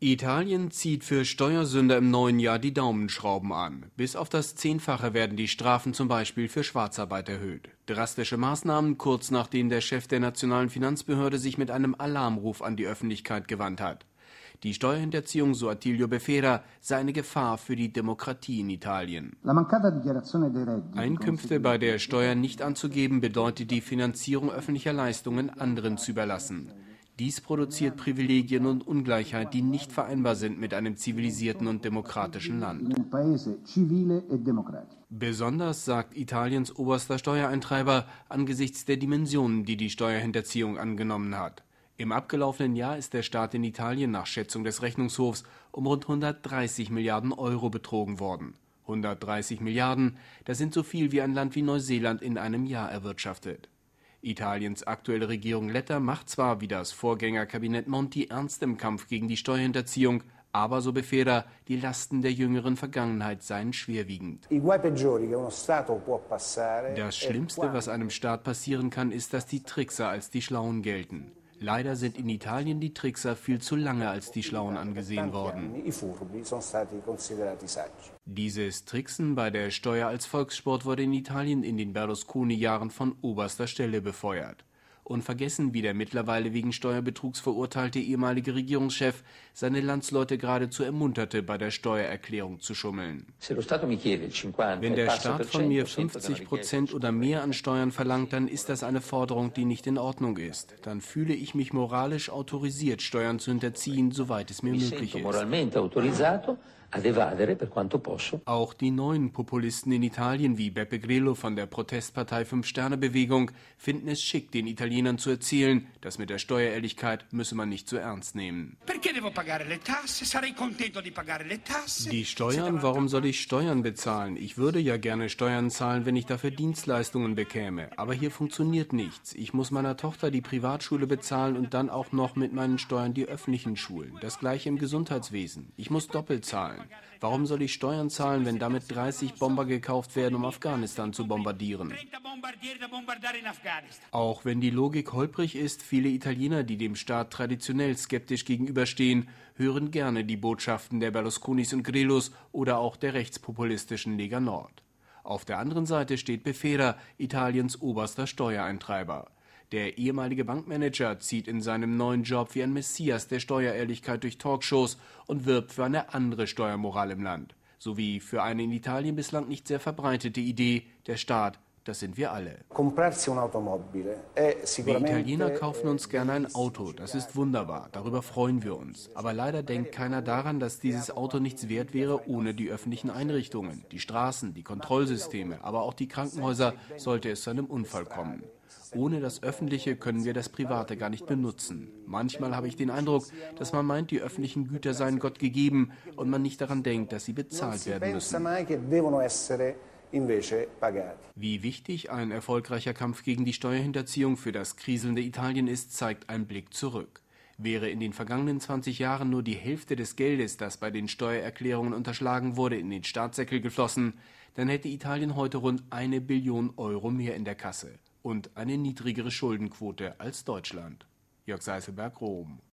Italien zieht für Steuersünder im neuen Jahr die Daumenschrauben an. Bis auf das 10-fache werden die Strafen zum Beispiel für Schwarzarbeit erhöht. Drastische Maßnahmen, kurz nachdem der Chef der nationalen Finanzbehörde sich mit einem Alarmruf an die Öffentlichkeit gewandt hat. Die Steuerhinterziehung, so Attilio Befera, sei eine Gefahr für die Demokratie in Italien. Einkünfte bei der Steuer nicht anzugeben, bedeutet die Finanzierung öffentlicher Leistungen anderen zu überlassen. Dies produziert Privilegien und Ungleichheit, die nicht vereinbar sind mit einem zivilisierten und demokratischen Land. Besonders, sagt Italiens oberster Steuereintreiber, angesichts der Dimensionen, die die Steuerhinterziehung angenommen hat. Im abgelaufenen Jahr ist der Staat in Italien nach Schätzung des Rechnungshofs um rund 130 Milliarden Euro betrogen worden. 130 Milliarden, das sind so viel wie ein Land wie Neuseeland in einem Jahr erwirtschaftet. Italiens aktuelle Regierung Letta macht zwar wie das Vorgängerkabinett Monti ernst im Kampf gegen die Steuerhinterziehung, aber, so Befera, die Lasten der jüngeren Vergangenheit seien schwerwiegend. Das Schlimmste, was einem Staat passieren kann, ist, dass die Trickser als die Schlauen gelten. Leider sind in Italien die Trickser viel zu lange als die Schlauen angesehen worden. Dieses Tricksen bei der Steuer als Volkssport wurde in Italien in den Berlusconi-Jahren von oberster Stelle befeuert. Unvergessen, wie der mittlerweile wegen Steuerbetrugs verurteilte ehemalige Regierungschef seine Landsleute geradezu ermunterte, bei der Steuererklärung zu schummeln. Wenn der Staat von mir 50% oder mehr an Steuern verlangt, dann ist das eine Forderung, die nicht in Ordnung ist. Dann fühle ich mich moralisch autorisiert, Steuern zu hinterziehen, soweit es mir möglich ist. Auch die neuen Populisten in Italien wie Beppe Grillo von der Protestpartei Fünf-Sterne-Bewegung finden es schick, den Italienern zu erzählen, das mit der Steuerehrlichkeit müsse man nicht zu ernst nehmen. Die Steuern, warum soll ich Steuern bezahlen? Ich würde ja gerne Steuern zahlen, wenn ich dafür Dienstleistungen bekäme. Aber hier funktioniert nichts. Ich muss meiner Tochter die Privatschule bezahlen und dann auch noch mit meinen Steuern die öffentlichen Schulen. Das gleiche im Gesundheitswesen. Ich muss doppelt zahlen. Warum soll ich Steuern zahlen, wenn damit 30 Bomber gekauft werden, um Afghanistan zu bombardieren? Auch wenn die Logik holprig ist, viele Italiener, die dem Staat traditionell skeptisch gegenüberstehen, hören gerne die Botschaften der Berlusconis und Grillos oder auch der rechtspopulistischen Lega Nord. Auf der anderen Seite steht Befera, Italiens oberster Steuereintreiber. Der ehemalige Bankmanager zieht in seinem neuen Job wie ein Messias der Steuerehrlichkeit durch Talkshows und wirbt für eine andere Steuermoral im Land. Sowie für eine in Italien bislang nicht sehr verbreitete Idee, der Staat, das sind wir alle. Wir Italiener kaufen uns gerne ein Auto, das ist wunderbar, darüber freuen wir uns. Aber leider denkt keiner daran, dass dieses Auto nichts wert wäre ohne die öffentlichen Einrichtungen, die Straßen, die Kontrollsysteme, aber auch die Krankenhäuser, sollte es zu einem Unfall kommen. Ohne das Öffentliche können wir das Private gar nicht benutzen. Manchmal habe ich den Eindruck, dass man meint, die öffentlichen Güter seien Gott gegeben und man nicht daran denkt, dass sie bezahlt werden müssen. Wie wichtig ein erfolgreicher Kampf gegen die Steuerhinterziehung für das kriselnde Italien ist, zeigt ein Blick zurück. Wäre in den vergangenen 20 Jahren nur die Hälfte des Geldes, das bei den Steuererklärungen unterschlagen wurde, in den Staatssäckel geflossen, dann hätte Italien heute rund 1 Billion Euro mehr in der Kasse und eine niedrigere Schuldenquote als Deutschland. Jörg Seiselberg, Rom.